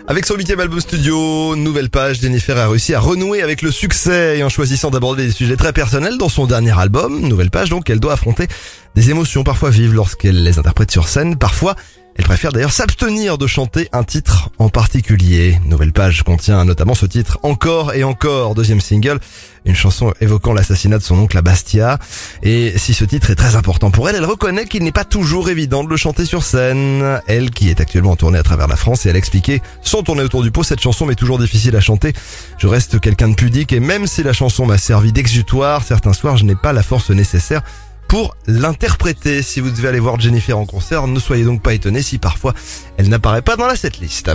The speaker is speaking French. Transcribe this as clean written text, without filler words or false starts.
Avec son 8e album studio, Nouvelle Page, Jennifer a réussi à renouer avec le succès et en choisissant d'aborder des sujets très personnels dans son dernier album, Nouvelle Page, donc elle doit affronter des émotions parfois vives lorsqu'elle les interprète sur scène. Parfois, elle préfère d'ailleurs s'abstenir de chanter un titre en particulier. Nouvelle Page contient notamment ce titre Encore et encore, deuxième single, une chanson évoquant l'assassinat de son oncle à Bastia. Et si ce titre est très important pour elle, elle reconnaît qu'il n'est pas toujours évident de le chanter sur scène. Elle qui est actuellement en tournée à travers la France et elle a expliqué, sans tourner autour du pot, cette chanson m'est toujours difficile à chanter. Je reste quelqu'un de pudique et même si la chanson m'a servi d'exutoire, certains soirs je n'ai pas la force nécessaire pour l'interpréter. Si vous devez aller voir Jennifer en concert, ne soyez donc pas étonnés si parfois elle n'apparaît pas dans la setlist.